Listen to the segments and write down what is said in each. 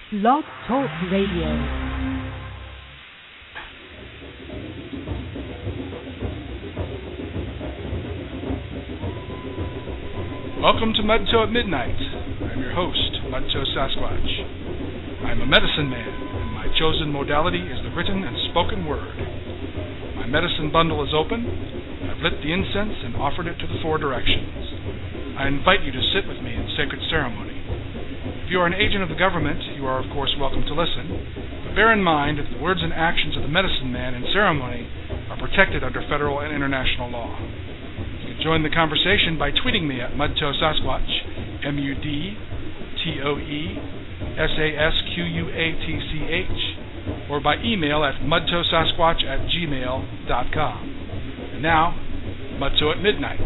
Blog Talk Radio. Welcome to Mudtoe at Midnight. I'm your host, Mudtoe Sasquatch. I'm a medicine man, and my chosen modality is the written and spoken word. My medicine bundle is open. I've lit the incense and offered it to the four directions. I invite you to sit with me in sacred ceremony. If you are an agent of the government, you are of course welcome to listen, but bear in mind that the words and actions of the medicine man in ceremony are protected under federal and international law. You can join the conversation by tweeting me at Mudtoe Sasquatch, MUDTOE SASQUATCH, or by email at mudtoesasquatch@gmail.com. And now, Mudtoe at Midnight.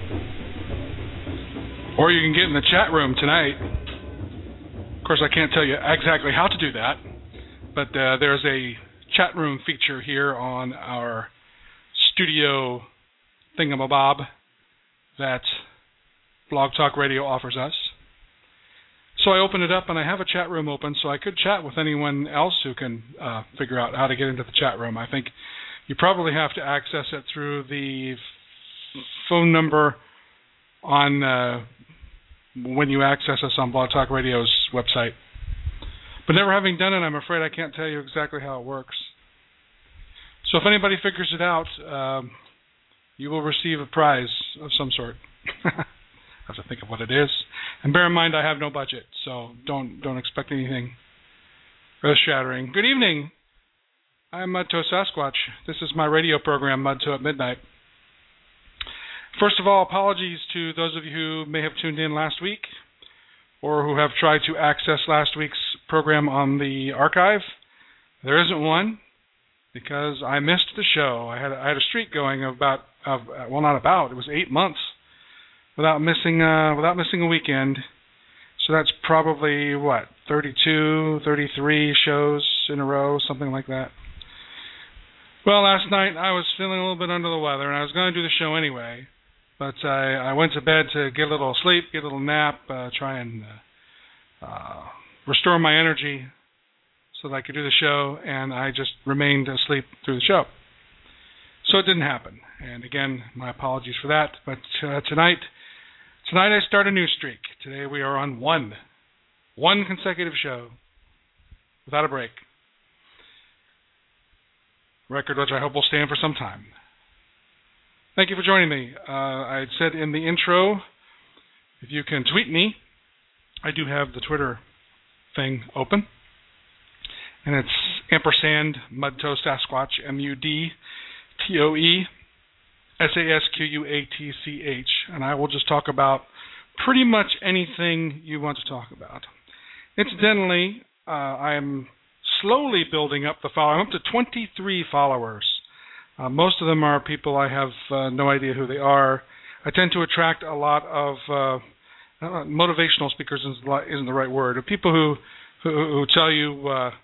Or you can get in the chat room tonight. Of course, I can't tell you exactly how to do that, but there's a chat room feature here on our studio thingamabob that Blog Talk Radio offers us. So I open it up, and I have a chat room open, so I could chat with anyone else who can figure out how to get into the chat room. I think you probably have to access it through the phone number on when you access us on Blog Talk Radio's website. But never having done it, I'm afraid I can't tell you exactly how it works. So if anybody figures it out, you will receive a prize of some sort. I have to think of what it is. And bear in mind, I have no budget, so don't expect anything earth-shattering. Good evening. I'm Mudtoe Sasquatch. This is my radio program, Mudtoe at Midnight. First of all, apologies to those of you who may have tuned in last week or who have tried to access last week's program on the archive. There isn't one because I missed the show. I had a streak going of it was 8 months without missing a weekend. So that's probably, 32, 33 shows in a row, something like that. Well, last night I was feeling a little bit under the weather, and I was going to do the show anyway. But I went to bed to get a little sleep, get a little nap, try and restore my energy so that I could do the show, and I just remained asleep through the show. So it didn't happen. And again, my apologies for that. But tonight I start a new streak. Today we are on one consecutive show without a break. Record which I hope will stand for some time. Thank you for joining me. I said in the intro, if you can tweet me, I do have the Twitter thing open. And it's ampersand Mudtoe Sasquatch, MUDTOE SASQUATCH. And I will just talk about pretty much anything you want to talk about. Incidentally, I am slowly building up the following. I'm up to 23 followers. Most of them are people I have no idea who they are. I tend to attract a lot of motivational speakers isn't the right word. People who tell you,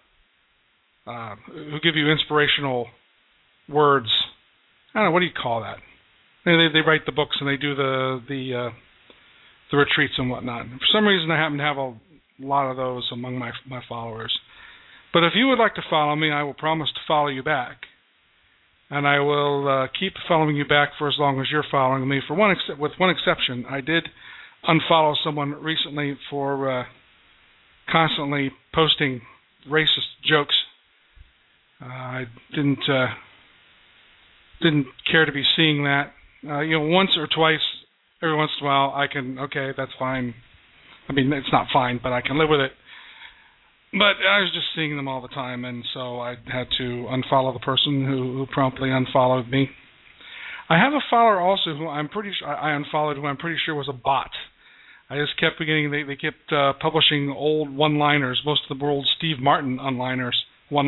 who give you inspirational words. I don't know, what do you call that? They write the books and they do the retreats and whatnot. For some reason, I happen to have a lot of those among my followers. But if you would like to follow me, I will promise to follow you back. And I will keep following you back for as long as you're following me. With one exception, I did unfollow someone recently for constantly posting racist jokes. I didn't care to be seeing that. Once or twice, every once in a while, okay, that's fine. I mean, it's not fine, but I can live with it. But I was just seeing them all the time, and so I had to unfollow the person who promptly unfollowed me. I have a follower also who I unfollowed, who I'm pretty sure was a bot. I just kept they kept publishing old one-liners, most of the world's Steve Martin one-liners,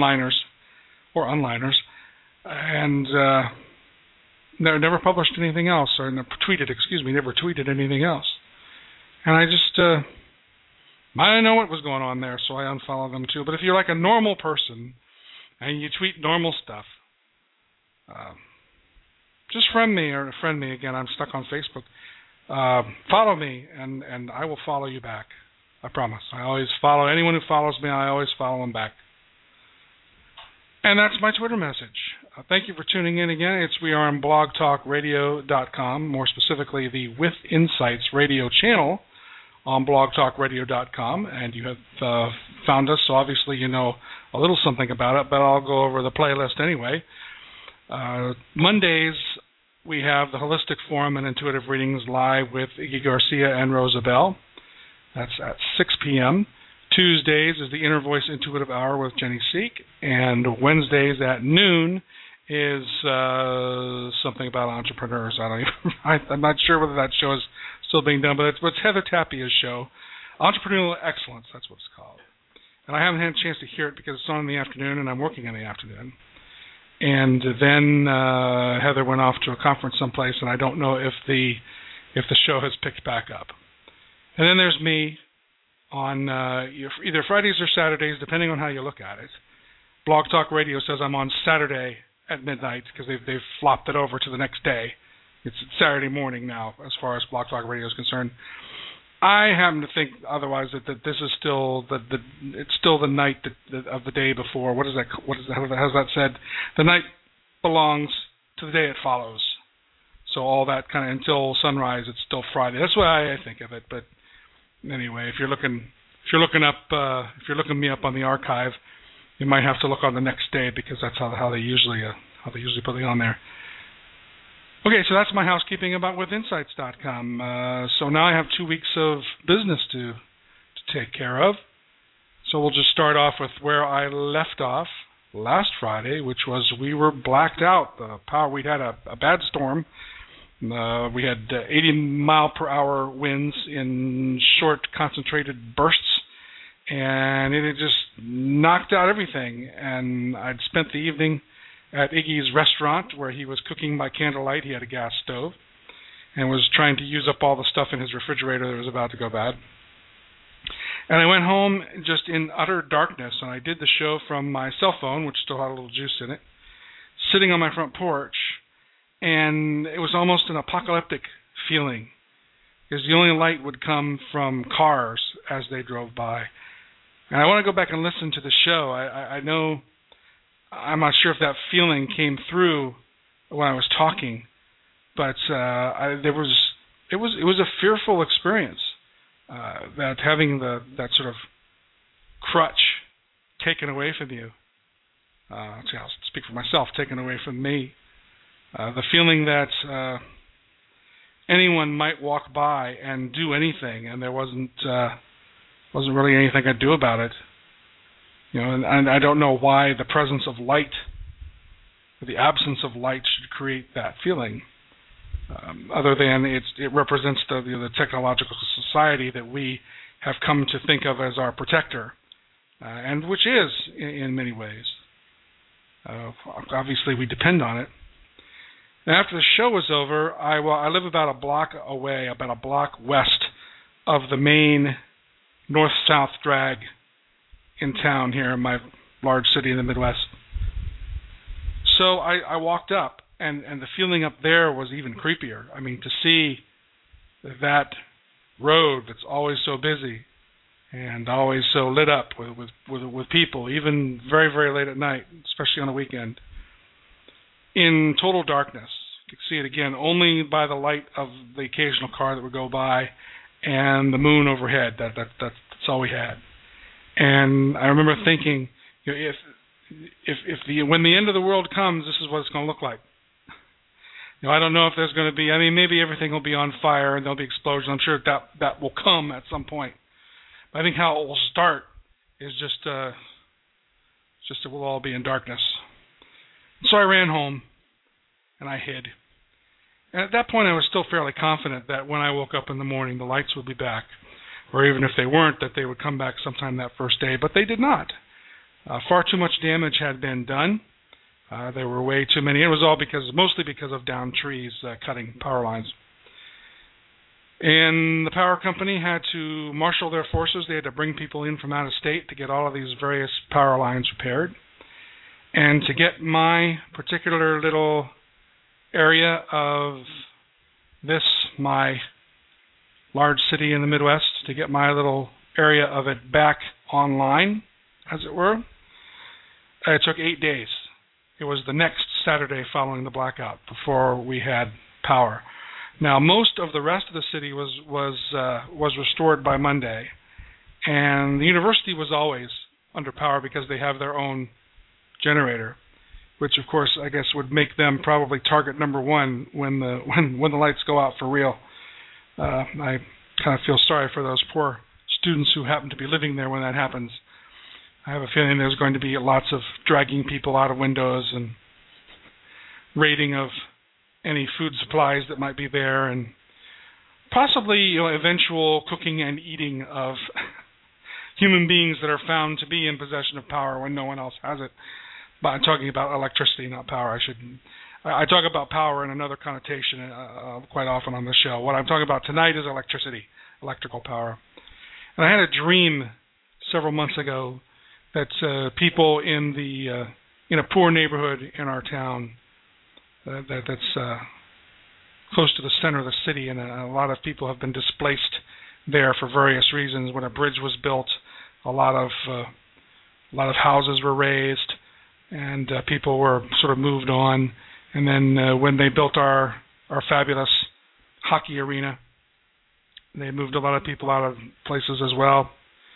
and never published anything else, or never tweeted anything else. And I just I didn't know what was going on there, so I unfollowed them too. But if you're like a normal person and you tweet normal stuff, just friend me again. I'm stuck on Facebook. Follow me, and I will follow you back. I promise. I always follow anyone who follows me. I always follow them back. And that's my Twitter message. Thank you for tuning in again. We are on blogtalkradio.com, more specifically the With Insights radio channel on blogtalkradio.com. And you have found us, so obviously you know a little something about it, but I'll go over the playlist anyway. Mondays, we have the Holistic Forum and Intuitive Readings live with Iggy Garcia and Rosa Bell. That's at 6 p.m. Tuesdays is the Inner Voice Intuitive Hour with Jenny Seek, and Wednesdays at noon is something about entrepreneurs. I'm not sure whether that show is still being done, but it's Heather Tapia's show, Entrepreneurial Excellence. That's what it's called. And I haven't had a chance to hear it because it's on in the afternoon, and I'm working in the afternoon. And then Heather went off to a conference someplace, and I don't know if the show has picked back up. And then there's me on either Fridays or Saturdays, depending on how you look at it. Blog Talk Radio says I'm on Saturday at midnight because they've flopped it over to the next day. It's Saturday morning now, as far as Blog Talk Radio is concerned. I happen to think otherwise that this is still it's still the night of the day before. What is that? How's that said? The night belongs to the day it follows. So all that kind of until sunrise, it's still Friday. That's why I think of it. But anyway, if you're looking me up on the archive, you might have to look on the next day because that's how they usually put it on there. Okay, so that's my housekeeping about withinsights.com. So now I have 2 weeks of business to take care of. So we'll just start off with where I left off last Friday, which was we were blacked out. The power, we'd had a bad storm. We had 80-mile-per-hour winds in short, concentrated bursts, and it had just knocked out everything. And I'd spent the evening at Iggy's restaurant where he was cooking by candlelight. He had a gas stove and was trying to use up all the stuff in his refrigerator that was about to go bad. And I went home just in utter darkness, and I did the show from my cell phone, which still had a little juice in it, sitting on my front porch, and it was almost an apocalyptic feeling because the only light would come from cars as they drove by. And I want to go back and listen to the show. I know... I'm not sure if that feeling came through when I was talking, but it was a fearful experience. That having that sort of crutch taken away from you. I'll speak for myself, taken away from me. The feeling that anyone might walk by and do anything, and there wasn't really anything I could do about it. And I don't know why the presence of light, or the absence of light, should create that feeling, other than it represents the technological society that we have come to think of as our protector, and which is in many ways. Obviously, we depend on it. And after the show was over, I live about a block away, about a block west of the main north-south drag in town here in my large city in the Midwest. So I walked up, and the feeling up there was even creepier. I mean, to see that road that's always so busy and always so lit up with people, even very, very late at night, especially on a weekend, in total darkness. You could see it again only by the light of the occasional car that would go by and the moon overhead. That's all we had. And I remember thinking, if when the end of the world comes, this is what it's going to look like. I don't know if there's going to be. Maybe everything will be on fire and there'll be explosions. I'm sure that will come at some point. But I think how it will start is just that we'll all be in darkness. So I ran home and I hid. And at that point, I was still fairly confident that when I woke up in the morning, the lights would be back. Or even if they weren't, that they would come back sometime that first day. But they did not. Far too much damage had been done. There were way too many. It was all mostly because of downed trees cutting power lines. And the power company had to marshal their forces. They had to bring people in from out of state to get all of these various power lines repaired. And to get my particular little area of my large city in the Midwest, to get my little area of it back online, as it were. It took 8 days. It was the next Saturday following the blackout before we had power. Now, most of the rest of the city was restored by Monday, and the university was always under power because they have their own generator, which, of course, I guess would make them probably target number one when the lights go out for real. I kind of feel sorry for those poor students who happen to be living there when that happens. I have a feeling there's going to be lots of dragging people out of windows and raiding of any food supplies that might be there, and possibly eventual cooking and eating of human beings that are found to be in possession of power when no one else has it. But I'm talking about electricity, not power. I talk about power in another connotation quite often on the show. What I'm talking about tonight is electricity, electrical power. And I had a dream several months ago that people in a poor neighborhood in our town that's close to the center of the city, and a lot of people have been displaced there for various reasons. When a bridge was built, a lot of houses were razed, and people were sort of moved on. And then when they built our fabulous hockey arena, they moved a lot of people out of places as well.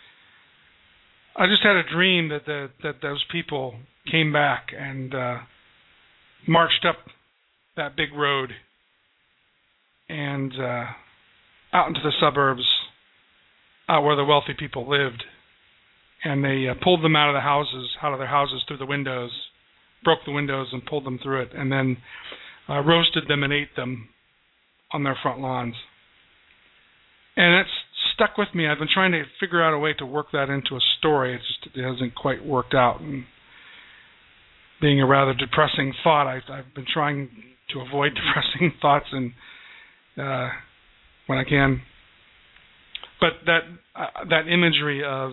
I just had a dream that those people came back and marched up that big road and out into the suburbs, out where the wealthy people lived, and they pulled them out of their houses through the windows, broke the windows and pulled them through it, and then roasted them and ate them on their front lawns. And that's stuck with me. I've been trying to figure out a way to work that into a story. It hasn't quite worked out. And being a rather depressing thought, I've been trying to avoid depressing thoughts and when I can. But that imagery of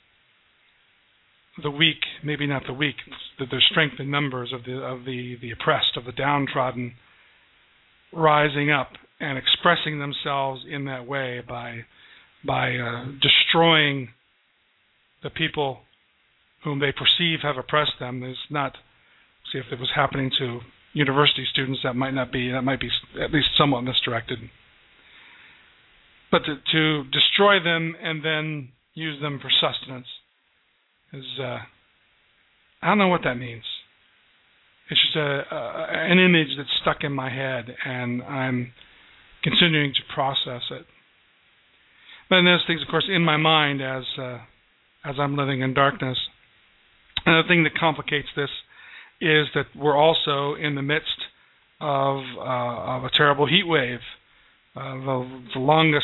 the weak, maybe not the weak, the strength in numbers of the oppressed, of the downtrodden, rising up and expressing themselves in that way by destroying the people whom they perceive have oppressed them. There's not, see if it was happening to university students, that might be at least somewhat misdirected. But to destroy them and then use them for sustenance is, I don't know what that means. It's just an image that's stuck in my head, and I'm continuing to process it. But then there's things, of course, in my mind as I'm living in darkness. Another thing that complicates this is that we're also in the midst of a terrible heat wave, the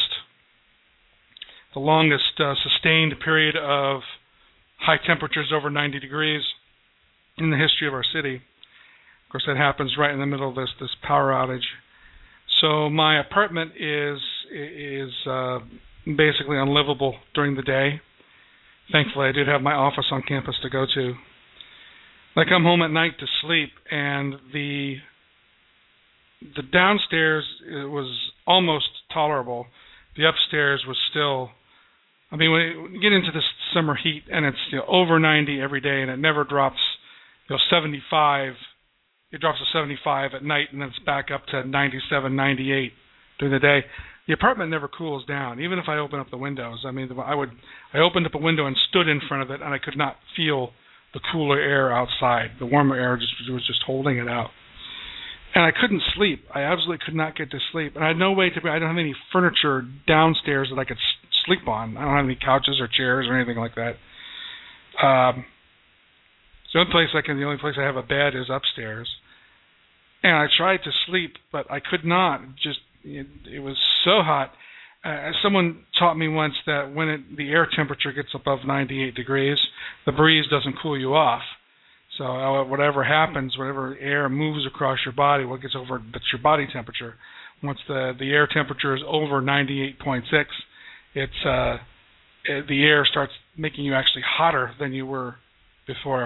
longest sustained period of high temperatures over 90 degrees in the history of our city. Of course, that happens right in the middle of this power outage. So my apartment is basically unlivable during the day. Thankfully, I did have my office on campus to go to. I come home at night to sleep, and the downstairs was almost tolerable. The upstairs was still, I mean, when you get into this summer heat and it's over 90 every day and it never drops 75, it drops to 75 at night and then it's back up to 97, 98 during the day. The apartment never cools down, even if I open up the windows. I mean, I opened up a window and stood in front of it, and I could not feel the cooler air outside. The warmer air was just holding it out. And I couldn't sleep. I absolutely could not get to sleep. And I had no way I don't have any furniture downstairs that I could sleep on. I don't have any couches or chairs or anything like that. The only place I have a bed is upstairs. And I tried to sleep, but I could not. It was so hot. Someone taught me once that when the air temperature gets above 98 degrees, the breeze doesn't cool you off. So whatever happens, whatever air moves across your body, that's your body temperature. Once the air temperature is over 98.6, the air starts making you actually hotter than you were before.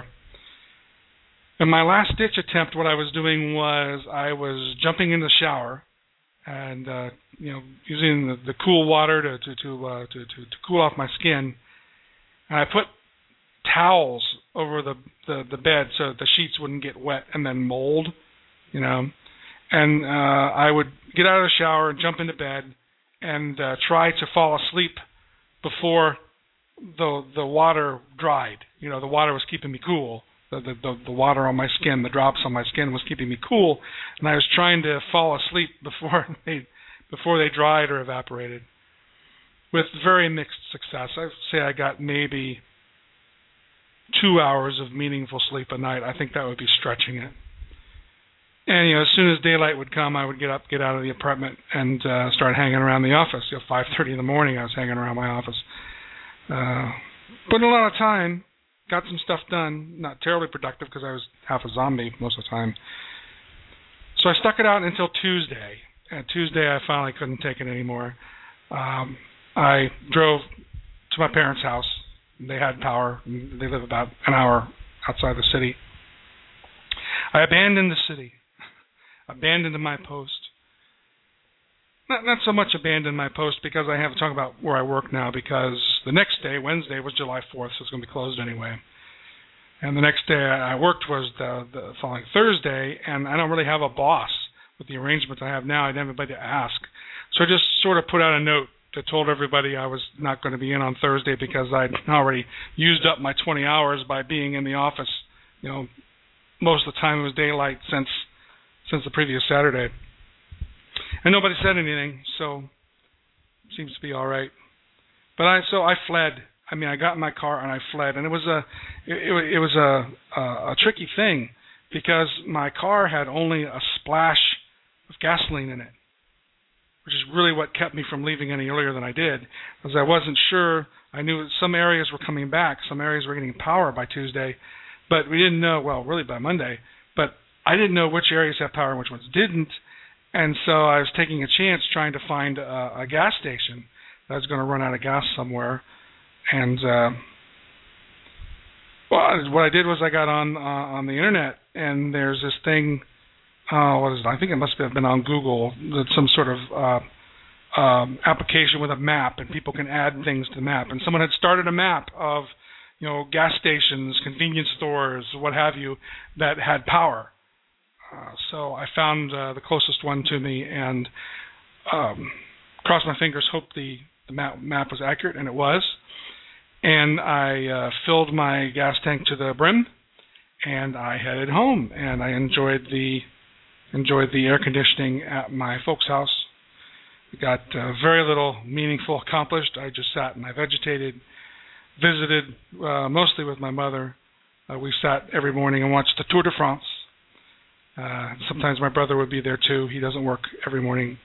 In my last ditch attempt, what I was doing was I was jumping in the shower and using the cool water to cool off my skin. And I put towels over the bed so that the sheets wouldn't get wet and then mold, And I would get out of the shower and jump into bed and try to fall asleep before the water dried. The water was keeping me cool. The water on my skin, the drops on my skin was keeping me cool, and I was trying to fall asleep before they dried or evaporated, with very mixed success. I'd say I got maybe 2 hours of meaningful sleep a night. I think that would be stretching it. And as soon as daylight would come, I would get out of the apartment, and start hanging around the office. 5:30 in the morning, I was hanging around my office. Put in a lot of time, got some stuff done. Not terribly productive because I was half a zombie most of the time. So I stuck it out until Tuesday. And Tuesday, I finally couldn't take it anymore. I drove to my parents' house. They had power. They live about an hour outside the city. I abandoned the city. Abandoned my post. Not so much abandoned my post because I have to talk about where I work now, because the next day, Wednesday, was July 4th, so it's going to be closed anyway. And the next day I worked was the following Thursday, and I don't really have a boss with the arrangements I have now. I didn't have anybody to ask. So I just sort of put out a note that told everybody I was not going to be in on Thursday because I'd already used up my 20 hours by being in the office. Most of the time it was daylight since the previous Saturday. And nobody said anything, so seems to be all right. But I fled. I got in my car and I fled, and it was a tricky thing because my car had only a splash of gasoline in it, which is really what kept me from leaving any earlier than I did, because I wasn't sure. I knew some areas were coming back, some areas were getting power by Tuesday, but we didn't know, well, really by Monday, but I didn't know which areas had power and which ones didn't. And so I was taking a chance trying to find a gas station that was going to run out of gas somewhere. And what I did was I got on the internet, and there's this thing. What is it? I think it must have been on Google. That's some sort of application with a map, and people can add things to the map. And someone had started a map of gas stations, convenience stores, what have you, that had power. So I found the closest one to me and crossed my fingers, hoped the map was accurate, and it was. And I filled my gas tank to the brim, and I headed home. And I enjoyed the air conditioning at my folks' house. We got very little meaningful accomplished. I just sat and I vegetated, visited mostly with my mother. We sat every morning and watched the Tour de France. Sometimes my brother would be there too. He doesn't work every morning.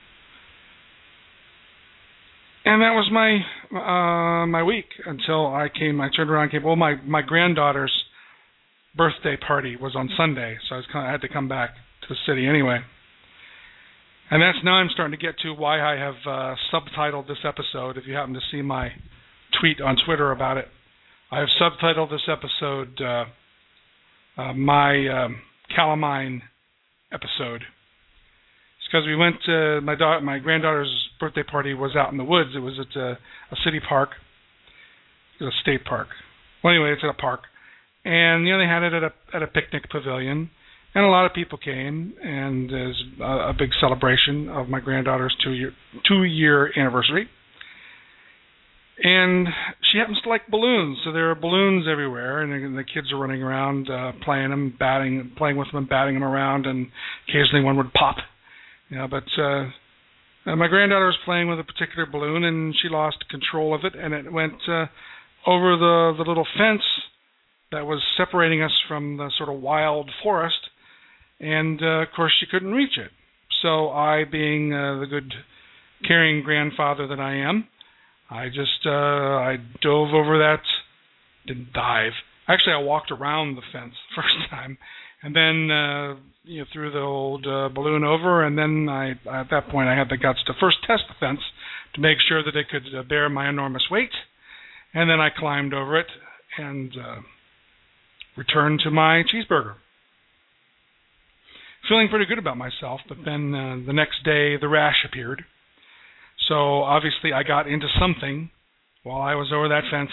And that was my week until I turned around and came. Well, my granddaughter's birthday party was on Sunday, so I had to come back to the city anyway. And that's now I'm starting to get to why I have subtitled this episode. If you happen to see my tweet on Twitter about it, I have subtitled this episode my Calamine episode. It's because we went to my granddaughter's birthday party was out in the woods. It was at a city park. It was a state park. Well, anyway, it's at a park, and they had it at a picnic pavilion, and a lot of people came, and there's a big celebration of my granddaughter's two-year anniversary. And she happens to like balloons, so there are balloons everywhere, and the kids are running around playing with them, batting them around, and occasionally one would pop. But my granddaughter was playing with a particular balloon, and she lost control of it, and it went over the little fence that was separating us from the sort of wild forest, and of course she couldn't reach it. So I, being the good, caring grandfather that I am, I dove over that, didn't dive. Actually, I walked around the fence first time, and then threw the old balloon over, and then at that point I had the guts to first test the fence to make sure that it could bear my enormous weight, and then I climbed over it and returned to my cheeseburger. feeling pretty good about myself, but then the next day the rash appeared. So obviously I got into something while I was over that fence,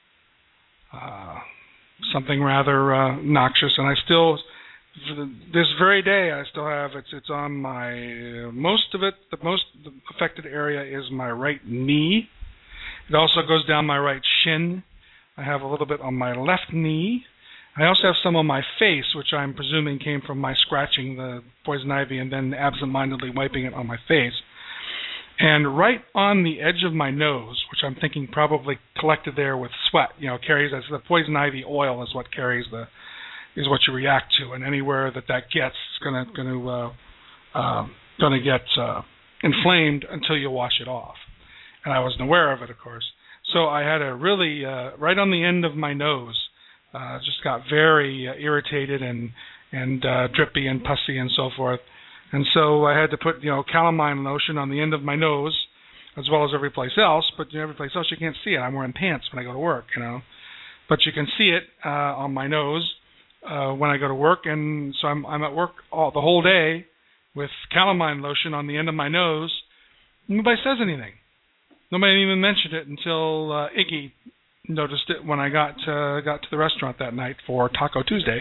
something rather noxious, and I still, this very day, I still have, it's on my, most of it, the most affected area is my right knee. It also goes down my right shin. I have a little bit on my left knee. I also have some on my face, which I'm presuming came from my scratching the poison ivy and then absentmindedly wiping it on my face. And right on the edge of my nose, which I'm thinking probably collected there with sweat, carries, as the poison ivy oil is what carries is what you react to, and anywhere that gets, it's gonna get inflamed until you wash it off. And I wasn't aware of it, of course. So I had a really right on the end of my nose. Just got very irritated and drippy and pussy and so forth. And so I had to put, calamine lotion on the end of my nose, as well as every place else. But every place else you can't see it. I'm wearing pants when I go to work, But you can see it on my nose when I go to work. And so I'm at work the whole day with calamine lotion on the end of my nose. Nobody says anything. Nobody even mentioned it until Iggy noticed it when I got to the restaurant that night for Taco Tuesday.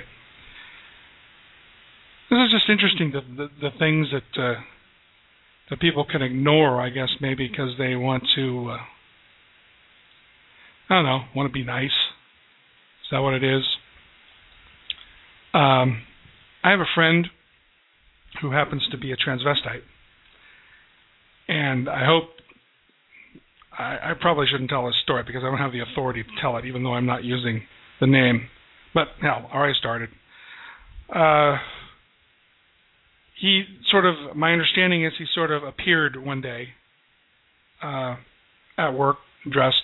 This is just interesting, the things that people can ignore, I guess, maybe because they want to, want to be nice. Is that what it is? I have a friend who happens to be a transvestite, and I probably shouldn't tell this story because I don't have the authority to tell it, even though I'm not using the name. But, hell, already started. My understanding is he sort of appeared one day at work dressed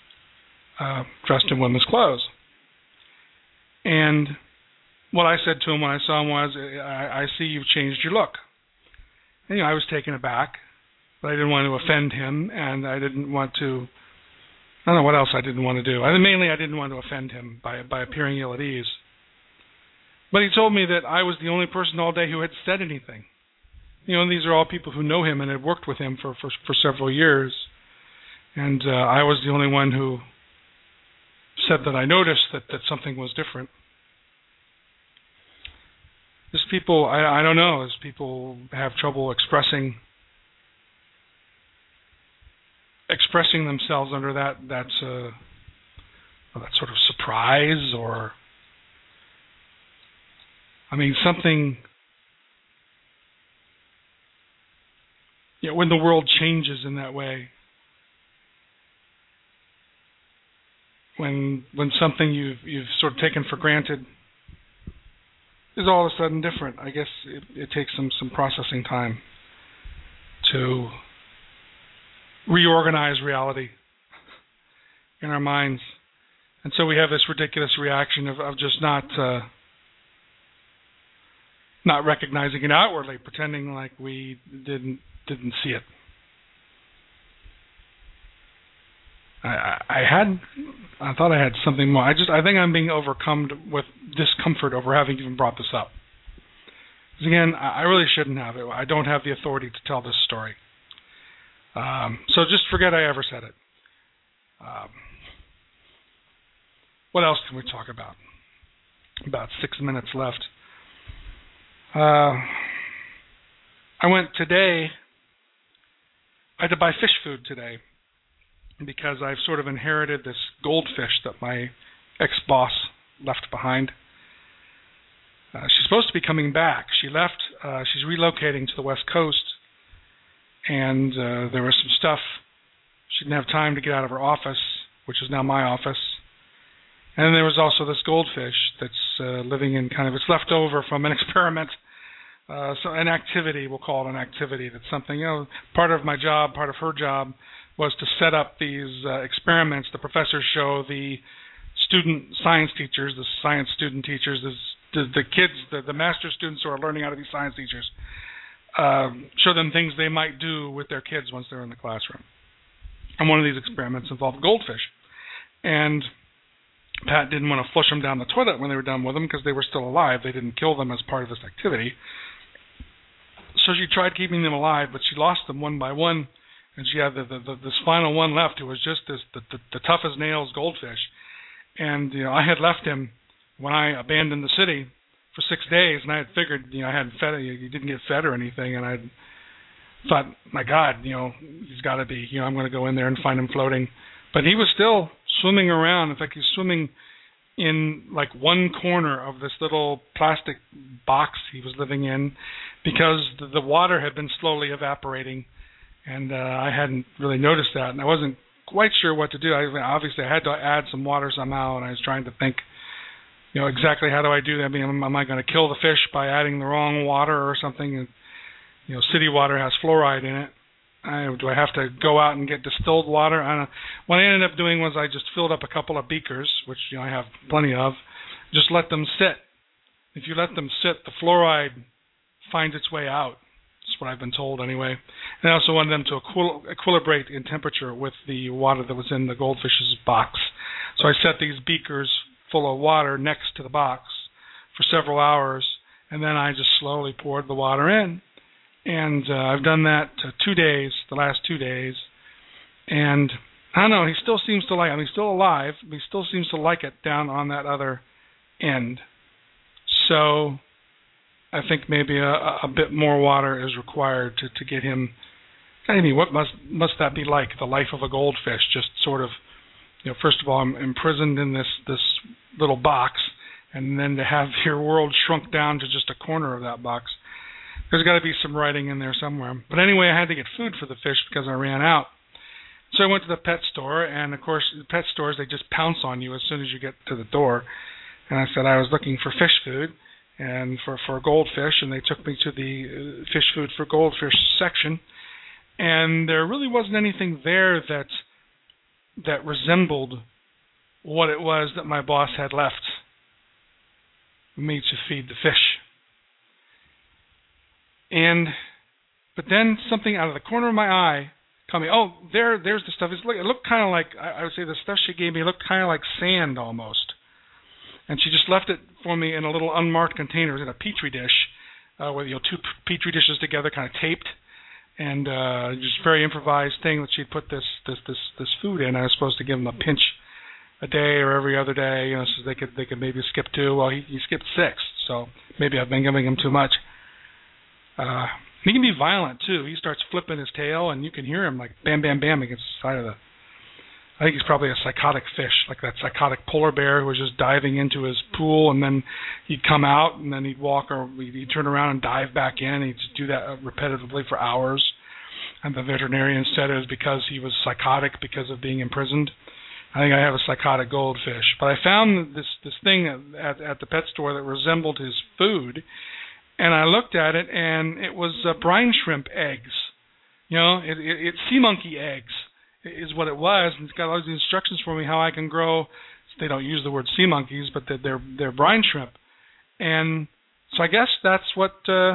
in women's clothes. And what I said to him when I saw him was, I see you've changed your look. And, I was taken aback. But I didn't want to offend him, and I didn't want to, I don't know what else I didn't want to do. Mainly I didn't want to offend him by appearing ill at ease. But he told me that I was the only person all day who had said anything. And these are all people who know him and had worked with him for several years. And I was the only one who said that I noticed that something was different. As people, I don't know, as people have trouble expressing themselves under that sort of surprise, or something, when the world changes in that way, when something you've sort of taken for granted is all of a sudden different. I guess it takes some processing time to reorganize reality in our minds. And so we have this ridiculous reaction of just not recognizing it outwardly, pretending like we didn't see it. I thought I had something more. I think I'm being overcome with discomfort over having even brought this up. Because again, I really shouldn't have it. I don't have the authority to tell this story. So just forget I ever said it. What else can we talk about? About 6 minutes left. I went today. I had to buy fish food today because I've sort of inherited this goldfish that my ex-boss left behind. She's supposed to be coming back. She left. She's relocating to the West Coast, and there was some stuff. She didn't have time to get out of her office, which is now my office. And there was also this goldfish that's living in kind of, it's left over from an experiment, so an activity, we'll call it an activity. That's something, part of my job, part of her job, was to set up these experiments. The professors show the student science teachers, the science student teachers, the kids, the master students who are learning how to be science teachers, show them things they might do with their kids once they're in the classroom. And one of these experiments involved goldfish. And Pat didn't want to flush them down the toilet when they were done with them because they were still alive. They didn't kill them as part of this activity. So she tried keeping them alive, but she lost them one by one, and she had this final one left who was just the tough as nails goldfish. And I had left him when I abandoned the city for 6 days, and I had figured I hadn't fed it. He didn't get fed or anything, and I thought, my God, he's got to be. I'm going to go in there and find him floating. But he was still swimming around. In fact, he's swimming in like one corner of this little plastic box he was living in, because the water had been slowly evaporating, and I hadn't really noticed that, and I wasn't quite sure what to do. Obviously, I had to add some water somehow, and I was trying to think, exactly how do I do that? I mean, am I going to kill the fish by adding the wrong water or something? City water has fluoride in it. Do I have to go out and get distilled water? I don't know. What I ended up doing was I just filled up a couple of beakers, which I have plenty of. Just let them sit. If you let them sit, the fluoride finds its way out. That's what I've been told anyway. And I also wanted them to equilibrate in temperature with the water that was in the goldfish's box. So I set these beakers full of water next to the box for several hours, and then I just slowly poured the water in. And I've done that 2 days, the last 2 days. And I don't know, he still seems to like it. I mean, he's still alive, but he still seems to like it down on that other end. So I think maybe a bit more water is required to get him. I mean, what must that be like, the life of a goldfish? Just sort of, first of all, I'm imprisoned in this little box, and then to have your world shrunk down to just a corner of that box. There's got to be some writing in there somewhere. But anyway, I had to get food for the fish because I ran out. So I went to the pet store, and of course, the pet stores, they just pounce on you as soon as you get to the door. And I said I was looking for fish food and for goldfish, and they took me to the fish food for goldfish section. And there really wasn't anything there that resembled what it was that my boss had left me to feed the fish. But then something out of the corner of my eye caught me. Oh, there's the stuff. It looked kind of like, I would say the stuff she gave me looked kind of like sand almost. And she just left it for me in a little unmarked container. It was in a petri dish with two petri dishes together, kind of taped, and just very improvised thing that she'd put this food in. I was supposed to give them a pinch a day or every other day, so they could maybe skip 2. Well, he skipped 6, so maybe I've been giving him too much. He can be violent too. He starts flipping his tail, and you can hear him like bam, bam, bam against the side of the. I think he's probably a psychotic fish, like that psychotic polar bear who was just diving into his pool, and then he'd come out, and then he'd walk, or he'd turn around and dive back in. He'd just do that repetitively for hours. And the veterinarian said it was because he was psychotic because of being imprisoned. I think I have a psychotic goldfish. But I found this thing at the pet store that resembled his food. And I looked at it, and it was brine shrimp eggs. It's sea monkey eggs is what it was. And it's got all these instructions for me how I can grow. They don't use the word sea monkeys, but they're brine shrimp. And so I guess that's what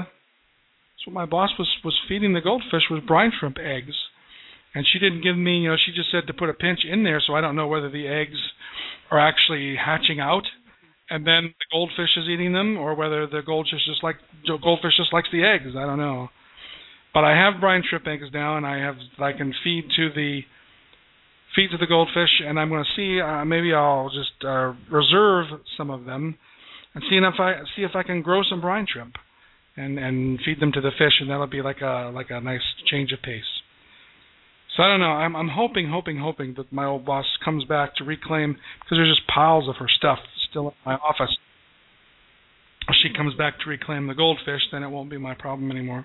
my boss was feeding the goldfish, was brine shrimp eggs. And she didn't give me, she just said to put a pinch in there, so I don't know whether the eggs are actually hatching out and then the goldfish is eating them, or whether the goldfish just likes the eggs. I don't know. But I have brine shrimp eggs now, and I can feed to the goldfish, and I'm going to see. Maybe I'll just reserve some of them, and see if I can grow some brine shrimp, and feed them to the fish, and that'll be like a nice change of pace. So I don't know. I'm hoping that my old boss comes back to reclaim, because there's just piles of her stuff still in my office. If she comes back to reclaim the goldfish, then it won't be my problem anymore.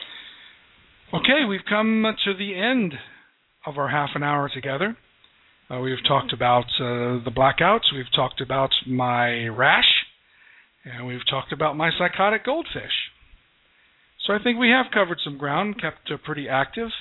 Okay, we've come to the end of our half an hour together. We've talked about the blackouts. We've talked about my rash, and we've talked about my psychotic goldfish. So I think we have covered some ground, kept pretty active.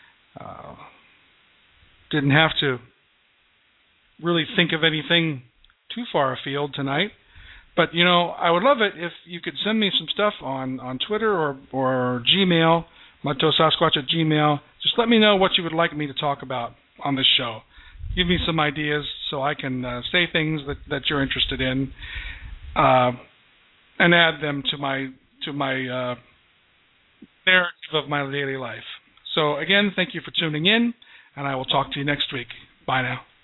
Didn't have to really think of anything too far afield tonight. But, I would love it if you could send me some stuff on Twitter or Gmail, mudtoesasquatch@gmail. Just let me know what you would like me to talk about on this show. Give me some ideas so I can say things that you're interested in, and add them to my narrative of my daily life. So again, thank you for tuning in, and I will talk to you next week. Bye now.